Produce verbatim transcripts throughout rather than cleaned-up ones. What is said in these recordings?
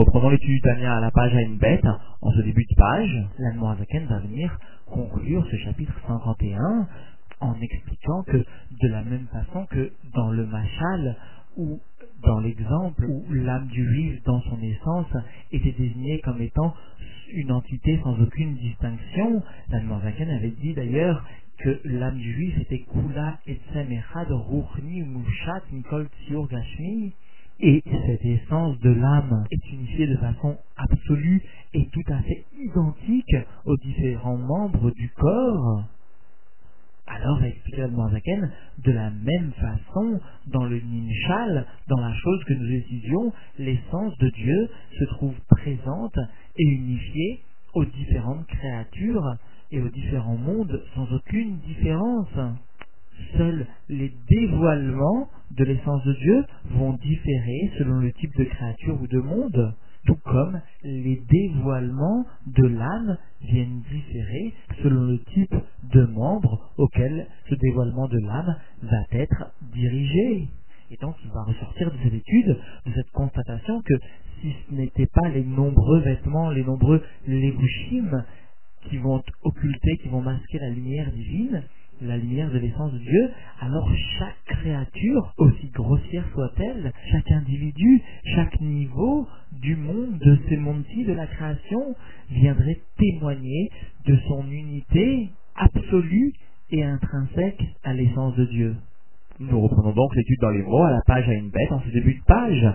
reprenons l'étude du Tania à la page à une bête. En ce début de page, l'Admor Azaken va venir conclure ce chapitre cinquante et un en expliquant que de la même façon que dans le Machal, ou dans l'exemple où l'âme du juif dans son essence était désignée comme étant une entité sans aucune distinction, l'Admor Azaken avait dit d'ailleurs que l'âme du juif était Kula Etzem Echad Ruchni Mushat Mikol Tziur Gashmi, et cette essence de l'âme est unifiée de façon absolue et tout à fait identique aux différents membres du corps. Alors, va expliquer l'Admor Azaken, de la même façon, dans le Ninshal, dans la chose que nous étudions, l'essence de Dieu se trouve présente et unifiée aux différentes créatures et aux différents mondes sans aucune différence. Seuls les dévoilements de l'essence de Dieu vont différer selon le type de créature ou de monde, tout comme les dévoilements de l'âme viennent différer selon le type de membre auquel ce dévoilement de l'âme va être dirigé. Et donc il va ressortir de cette étude, de cette constatation que si ce n'étaient pas les nombreux vêtements, les nombreux levushim qui vont occulter, qui vont masquer la lumière divine, la lumière de l'essence de Dieu, alors chaque créature, aussi grossière soit-elle, chaque individu, chaque niveau du monde, de ces mondes-ci, de la création, viendrait témoigner de son unité absolue et intrinsèque à l'essence de Dieu. Nous reprenons donc l'étude dans les mots à la page à une bête, en ce début de page.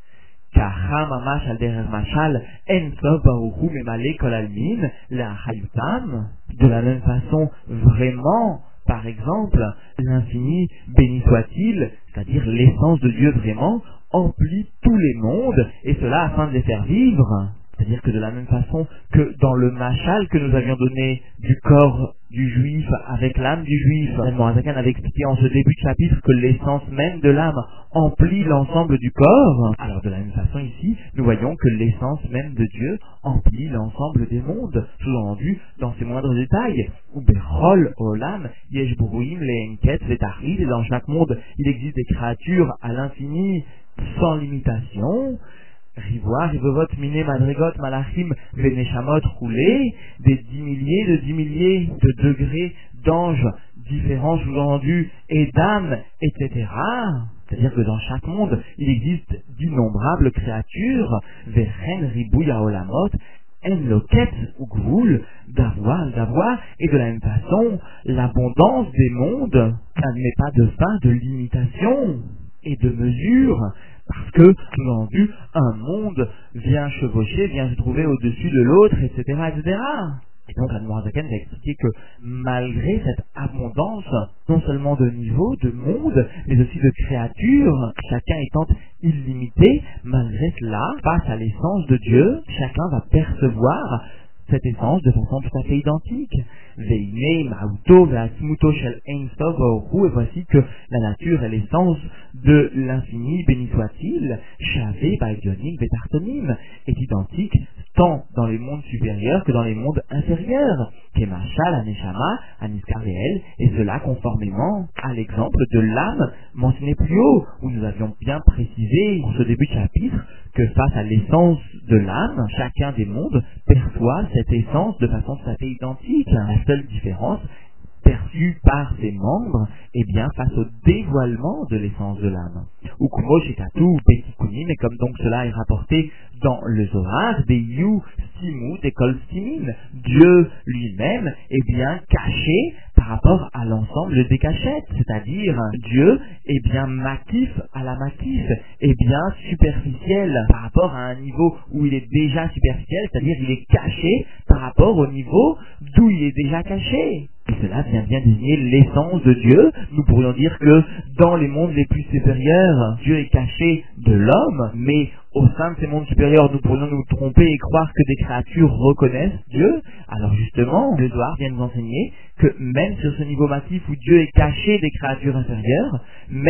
Kaha mamash al derer mashal en sof baruchu memale kol almin la hayutam. De la même façon, vraiment, par exemple, l'infini, béni soit-il, c'est-à-dire l'essence de Dieu vraiment, emplit tous les mondes, et cela afin de les faire vivre. C'est-à-dire que de la même façon que dans le machal que nous avions donné du corps du juif avec l'âme du juif, l'Admor Azaken avait expliqué en ce début de chapitre que l'essence même de l'âme emplit l'ensemble du corps. Alors de la même façon ici, nous voyons que l'essence même de Dieu emplit l'ensemble des mondes, sous-entendu dans ses moindres détails. Ou Bechol Olam Yesh Buruim Leenket Vetachlit, et dans chaque monde il existe des créatures à l'infini sans limitation. Rivoire, Rivovot, Miné, Madrigot, Malachim, Veneshamot, roulés, des dix milliers de dix milliers de degrés d'anges différents sous-entendus et d'âmes, et cetera. C'est-à-dire que dans chaque monde, il existe d'innombrables créatures, Veren, Ribouya, Olamot, En Loket, ou Gvoul, d'avoir, d'avoir, et de la même façon, l'abondance des mondes n'admet pas de fin, de limitation et de mesure. Parce que, sous-entendu, un monde vient chevaucher, vient se trouver au-dessus de l'autre, et cetera, et cetera. Et donc, l'Admor Azaken va expliquer que malgré cette abondance, non seulement de niveaux, de mondes, mais aussi de créatures, chacun étant illimité, malgré cela, face à l'essence de Dieu, chacun va percevoir cette essence de façon tout à fait identique. Veine, Mauto, Veasmuto, Shel Ein Sof, Baruchu, et voici que la nature et l'essence de l'infini, béni soit-il, Shavé, Baïdionim, Betartonim, est identique tant dans les mondes supérieurs que dans les mondes inférieurs. Kemachal, Aneshama, Aniskar-Veel, et cela conformément à l'exemple de l'âme mentionné plus haut, où nous avions bien précisé en ce début de chapitre que face à l'essence de l'âme, chacun des mondes perçoit cette essence de façon tout à fait identique. La seule différence perçue par ses membres, eh bien, face au dévoilement de l'essence de l'âme. Ou Kumo Shekatu, Betikunim, et comme donc cela est rapporté dans le Zohar, des You, Stimu, des Kol Stimin, Dieu lui-même est bien caché par rapport à l'ensemble des cachettes, c'est-à-dire Dieu est bien makif à la makif, est bien superficiel par rapport à un niveau où il est déjà superficiel, c'est-à-dire il est caché par rapport au niveau d'où il est déjà caché. Et cela vient bien désigner l'essence de Dieu. Nous pourrions dire que dans les mondes les plus supérieurs, Dieu est caché de l'homme, mais au sein de ces mondes supérieurs, nous pourrions nous tromper et croire que des créatures reconnaissent Dieu. Alors justement, le Zohar vient nous enseigner que même sur ce niveau massif où Dieu est caché des créatures inférieures, même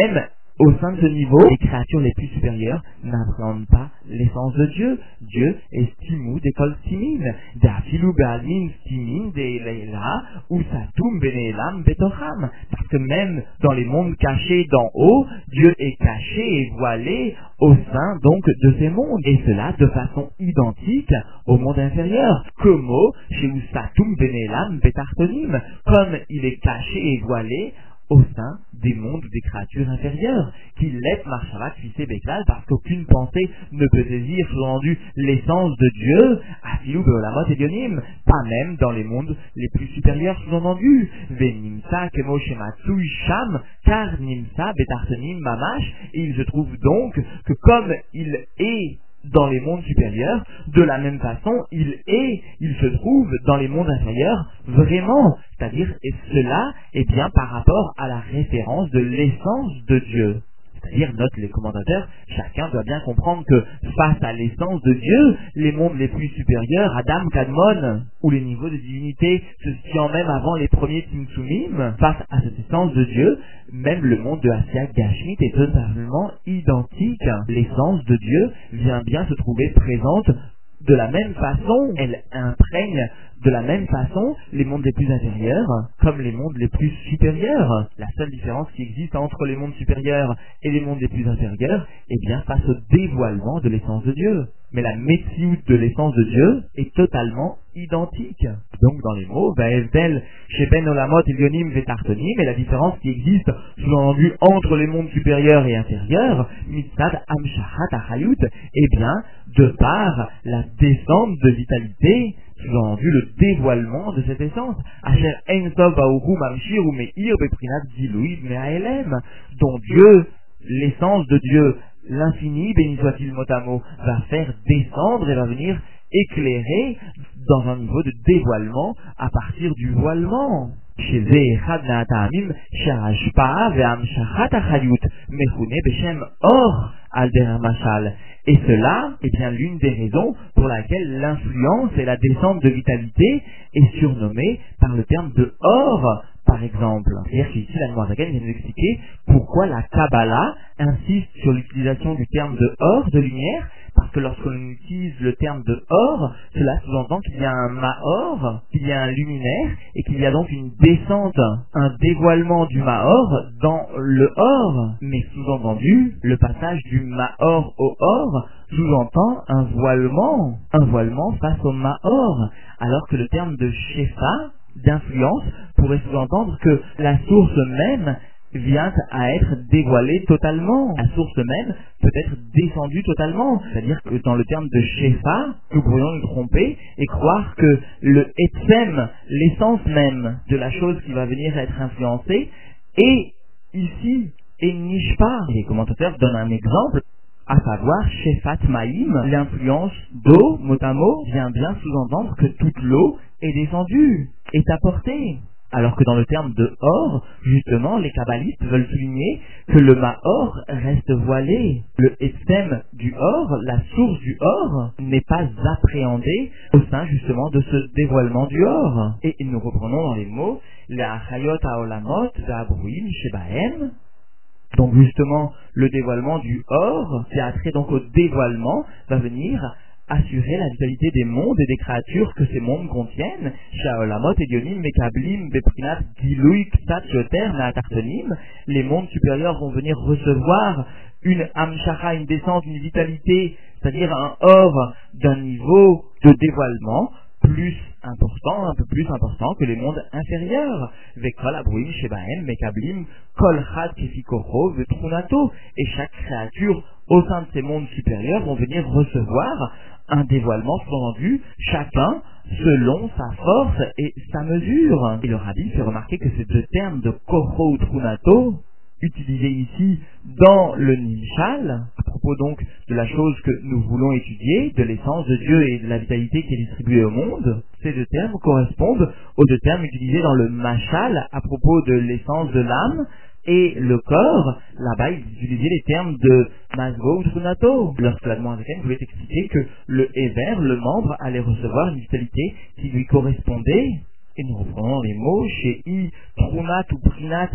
Au sein de ce niveau, les créatures les plus supérieures n'appréhendent pas l'essence de Dieu. Dieu est stimu d'école stimin. D'afilu be'almin stimin de'leila ou satum bene'elam betocham. Parce que même dans les mondes cachés d'en haut, Dieu est caché et voilé au sein donc de ces mondes. Et cela de façon identique au monde inférieur. Como chez Usatum bene'elam betartonim. Comme il est caché et voilé au sein des mondes des créatures inférieures, qui l'est marchavat fissé béclal, parce qu'aucune pensée ne peut saisir sous-entendu l'essence de Dieu, afilou beolamot elionim, pas même dans les mondes les plus supérieurs sous-entendu, venimsa kemo shematsui sham, car nimsa betartonim mamash, et il se trouve donc que comme il est dans les mondes supérieurs, de la même façon, il est, il se trouve dans les mondes inférieurs, vraiment. C'est-à-dire, et cela est bien par rapport à la référence de l'essence de Dieu. C'est-à-dire, note les commentateurs, chacun doit bien comprendre que face à l'essence de Dieu, les mondes les plus supérieurs, Adam, Kadmon, ou les niveaux de divinité se situant même avant les premiers Tzimtzumim, face à cette essence de Dieu, même le monde de Asya Gashmit est totalement identique. L'essence de Dieu vient bien se trouver présente de la même façon, elle imprègne de la même façon les mondes les plus inférieurs comme les mondes les plus supérieurs. La seule différence qui existe entre les mondes supérieurs et les mondes les plus inférieurs est bien face au dévoilement de l'essence de Dieu. Mais la métiout de l'essence de Dieu est totalement identique. Donc dans les mots, Vaevdel, Sheben Olamot, Elionim, Vetartonim, et la différence qui existe, sous-entendu, entre les mondes supérieurs et inférieurs, Mitzad Amshachat Achayut, eh bien, de par la descente de vitalité, sous-entendu le dévoilement de cette essence, Asher Ein Sof Baoru Mamshir ou Meir Beprinat Dilouid Meaelem, dont Dieu, l'essence de Dieu, l'infini, béni soit-il mot à mot, va faire descendre et va venir éclairer dans un niveau de dévoilement à partir du voilement. Chez Echad Na'atamim, Sharashpa'a ve'amshachat achayut, mechune beshem or al derer mashal. Et cela est bien l'une des raisons pour laquelle l'influence et la descente de vitalité est surnommée par le terme de or, par exemple. C'est-à-dire qu'ici, la Noirzaken vient nous expliquer pourquoi la Kabbalah insiste sur l'utilisation du terme de or, de lumière, parce que lorsqu'on utilise le terme de or, cela sous-entend qu'il y a un Maor, qu'il y a un luminaire, et qu'il y a donc une descente, un dévoilement du Maor dans le or. Mais sous-entendu, le passage du Maor au or sous-entend un voilement, un voilement face au Maor, alors que le terme de Shefa, d'influence, pourrait sous-entendre que la source même vient à être dévoilée totalement. La source même peut être descendue totalement. C'est-à-dire que dans le terme de Shefa, nous pourrions nous tromper et croire que le Etzem, l'essence même de la chose qui va venir être influencée, est ici, et Nishpa. Et les commentateurs donnent un exemple, à savoir Shefat Maïm, l'influence d'eau, mot à mot, vient bien sous-entendre que toute l'eau est descendue, est apportée. Alors que dans le terme de or, justement, les kabbalistes veulent souligner que le Maor reste voilé. Le Etzem du or, la source du or, n'est pas appréhendée au sein justement de ce dévoilement du or. Et nous reprenons dans les mots, la Achayot Haolamot, Va'abruim Shebahem. Donc justement, le dévoilement du or, qui a trait donc au dévoilement, va venir assurer la vitalité des mondes et des créatures que ces mondes contiennent. Shaolamot, Elionim, Mekablim, Beprinat, Gilouï, Ksat, Yoter, Naatartonim. Les mondes supérieurs vont venir recevoir une Amshacha, une descente, une vitalité, c'est-à-dire un or d'un niveau de dévoilement plus important, un peu plus important que les mondes inférieurs. Vekol abruim shebahem mekablim kol chad kefikocho vetrunato. Et chaque créature au sein de ces mondes supérieurs vont venir recevoir un dévoilement sous-entendu, chacun selon sa force et sa mesure. Et le rabbi fait remarquer que ces deux termes de kocho ou trunato, utilisés ici dans le Nishal, à propos donc de la chose que nous voulons étudier, de l'essence de Dieu et de la vitalité qui est distribuée au monde, ces deux termes correspondent aux deux termes utilisés dans le Mashal à propos de l'essence de l'âme et le corps. Là-bas, ils utilisaient les termes de Mazgo ou Trunato. Lorsque la Noirzaken voulait expliquer que le Ever, le membre, allait recevoir une vitalité qui lui correspondait. Et nous reprenons les mots chez I, Trunat ou Prinat,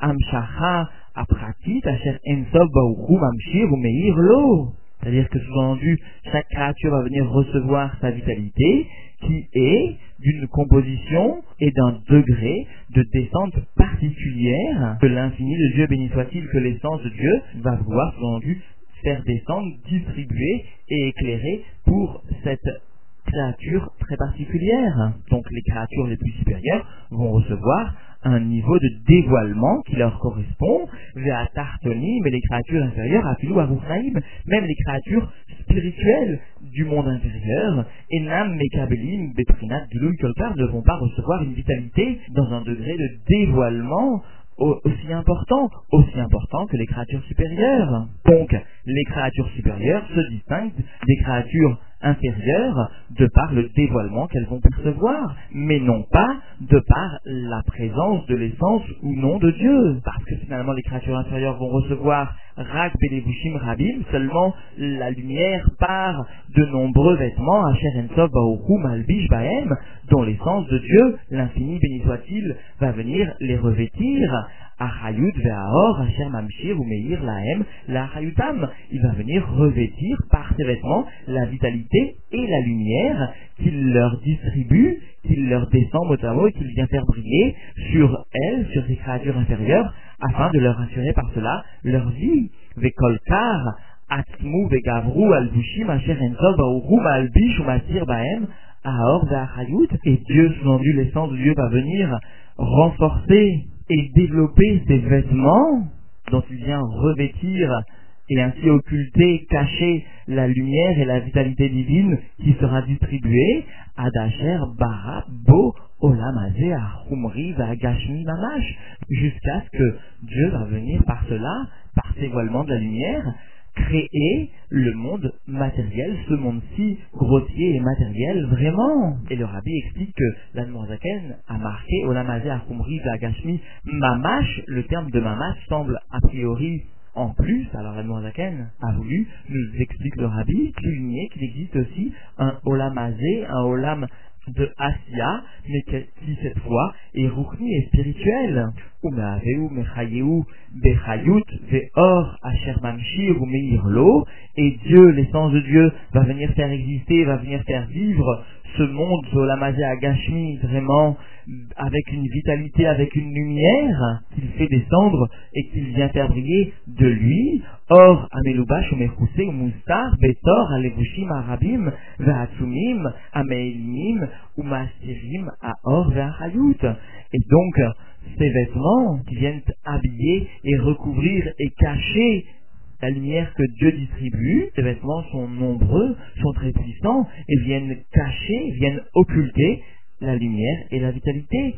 Amshacha Apratit Asher Ensof Baruchu Mamshir ou Meir Lo. C'est-à-dire que sous-entendu, chaque créature va venir recevoir sa vitalité qui est d'une composition et d'un degré de descente particulière que l'infini de Dieu, béni soit-il, que l'essence de Dieu va vouloir sous-entendu faire descendre, distribuer et éclairer pour cette créature très particulière. Donc les créatures les plus supérieures vont recevoir un niveau de dévoilement qui leur correspond, vers Tartoni, mais les créatures inférieures, Afilou, Aruchnaïm, même les créatures spirituelles du monde inférieur, Enam, Mekabelim, Betrinat, Gilul, Kolkar, ne vont pas recevoir une vitalité dans un degré de dévoilement aussi important, aussi important que les créatures supérieures. Donc, les créatures supérieures se distinguent des créatures inférieures de par le dévoilement qu'elles vont percevoir, mais non pas de par la présence de l'essence ou non de Dieu. Parce que finalement, les créatures inférieures vont recevoir Rak Belevushim Rabim, seulement la lumière par de nombreux vêtements, Asher Ensof Baruchu Malbish Bahem, dont l'essence de Dieu, l'infini béni soit-il, va venir les revêtir. Achayut ve'aor, Asher Mamshir ou Meir Lahem, la Achayutam. Il va venir revêtir par ses vêtements la vitalité et la lumière qu'il leur distribue, qu'il leur descend mot à mot et qu'il vient faire briller sur elles, sur ces créatures inférieures, afin de leur assurer par cela leur vie. Vekolkar, Atmu vegavru albushim asher ensof baruchu maalbish ou masir bahem, aor ve'achayut. Et Dieu, sous-entendu l'essence de Dieu, va venir renforcer et développer ces vêtements dont il vient revêtir et ainsi occulter, cacher la lumière et la vitalité divine qui sera distribuée à Dacher, Bara, Bo, Olamazé, Achumri, Vagashmi, Mamash, jusqu'à ce que Dieu va venir par cela, par ces voilements de la lumière, créer le monde matériel, ce monde-ci grossier et matériel, vraiment. Et le Rabbi explique que l'Admorazaken a marqué Olamazé, Achumri, Vagashmi, Mamash. Le terme de Mamash semble a priori en plus, alors l'Admorazaken a voulu, nous explique le Rabbi, souligner qu'il existe aussi un Olamazé, un Olam de Asiya, mais qui cette fois est ruchni et spirituel. Umeaveu, Mechayeu, Bechayut, Veor, Asher Mamshir ou Meirlo, et Dieu, l'essence de Dieu, va venir faire exister, va venir faire vivre ce monde, ce Olamazé Agashmi, vraiment, avec une vitalité, avec une lumière qu'il fait descendre et qu'il vient faire briller de lui. Or, Amelubash ou Mechuse ou Moustar, Betor, Alevushim, Arabim, Vehatsumim, Ameelimim, ou Masirim, Aor, Veachayut. Et donc, ces vêtements qui viennent habiller et recouvrir et cacher la lumière que Dieu distribue, ces vêtements sont nombreux, sont très puissants et viennent cacher, viennent occulter la lumière et la vitalité.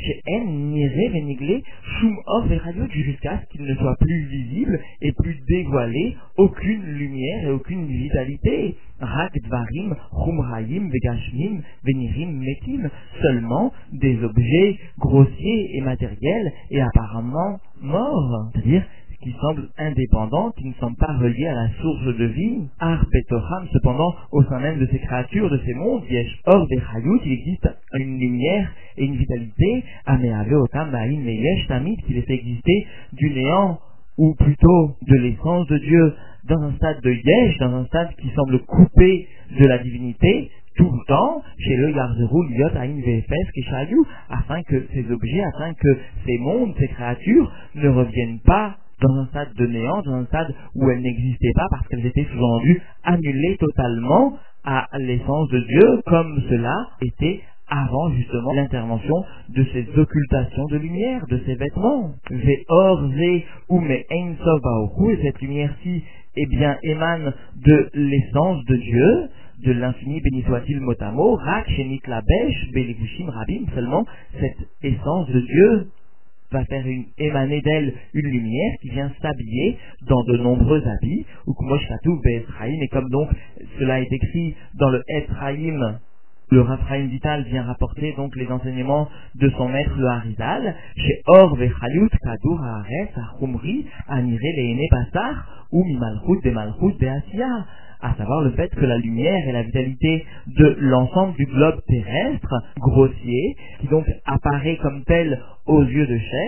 H N, Nire, Veniglé, Shum Or, Verayut, jusqu'à ce qu'il ne soit plus visible et plus dévoilé aucune lumière et aucune vitalité. Rak Dvarim, Chumraim, Vegashmim, Venirim, Metim, seulement des objets grossiers et matériels et apparemment morts. C'est-à-dire qui semblent indépendants, qui ne sont pas reliés à la source de vie. Ar Betoram, cependant, au sein même de ces créatures, de ces mondes, Yesh Or Bechayut, il existe une lumière et une vitalité, Ameave Otam Ma'in Meyesh Tamid, qui les fait exister du néant, ou plutôt de l'essence de Dieu, dans un stade de Yesh, dans un stade qui semble coupé de la divinité, tout le temps, chez le Yarzeru, Liot, Aïn, V F S, Keshayu, afin que ces objets, afin que ces mondes, ces créatures, ne reviennent pas dans un stade de néant, dans un stade où elles n'existaient pas parce qu'elles étaient sous-entendues annulées totalement à l'essence de Dieu, comme cela était avant justement l'intervention de ces occultations de lumière, de ces vêtements. Ve'or ze ou me ein sof baoru, et cette lumière-ci, eh bien, émane de l'essence de Dieu, de l'infini, béni soit-il motamo, rak shenit labesh, belevushim rabim, seulement cette essence de Dieu va faire une, émaner d'elle une lumière qui vient s'habiller dans de nombreux habits, ou kumoshkatu be'etzraïm, et comme donc cela est écrit dans le Etzraïm, le Raphaïm Vital vient rapporter donc les enseignements de son maître le Harizal, chez Or ve'chayut kadur haaretz achumri anire le'ene basar ou mimalchut de malchut be'asiya, à savoir le fait que la lumière et la vitalité de l'ensemble du globe terrestre, grossier, qui donc apparaît comme tel aux yeux de chair,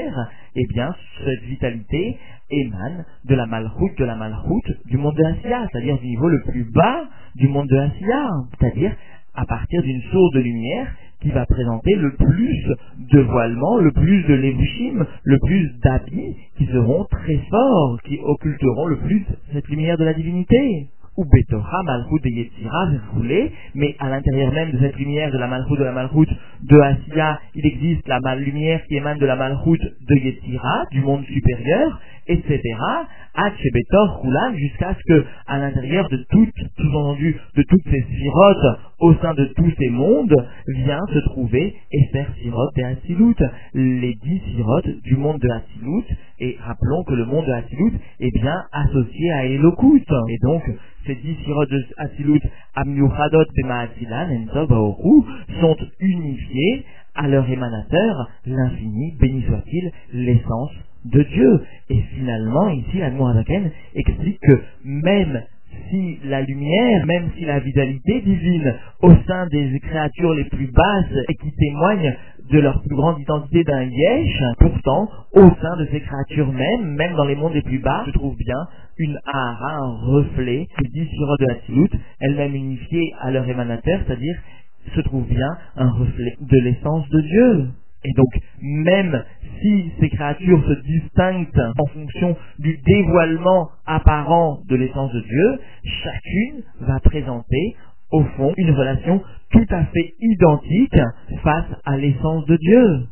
eh bien, cette vitalité émane de la Malchut, de la Malchut du monde de Asiya, c'est-à-dire du niveau le plus bas du monde de Asiya, c'est-à-dire à partir d'une source de lumière qui va présenter le plus de voilements, le plus de levushim, le plus d'habits qui seront très forts, qui occulteront le plus cette lumière de la divinité. Ou Betorah, Malchut de Yetzira, roulé, mais à l'intérieur même de cette lumière de la Malchut, de la Malchut de Asiya, il existe la mal- lumière qui émane de la Malchut de Yetzira, du monde supérieur, et cetera, Betor Hulan, jusqu'à ce que, à l'intérieur de toutes, sous-entendu, de toutes ces sirotes, au sein de tous ces mondes, vient se trouver Esther Sirot et Hatzilut, les dix sirotes du monde de Hatzilut, et rappelons que le monde de Hatzilut est bien associé à Elokut, et donc, ces dix sirotes de Hatzilut, Amniuchadot Bema'atzilan, Enzo Baoru, sont unifiés à leur émanateur, l'infini, béni soit-il, l'essence de Dieu. Et finalement, ici, l'Admor Azaken explique que même si la lumière, même si la vitalité divine au sein des créatures les plus basses et qui témoignent de leur plus grande identité d'un yesh, pourtant, au sein de ces créatures mêmes, même dans les mondes les plus bas, se trouve bien une ahara, un reflet, qui dit sur de la Hatzilut, elle-même unifiée à leur émanateur, c'est-à-dire se trouve bien un reflet de l'essence de Dieu. Et donc, même si ces créatures se distinguent en fonction du dévoilement apparent de l'essence de Dieu, chacune va présenter, au fond, une relation tout à fait identique face à l'essence de Dieu.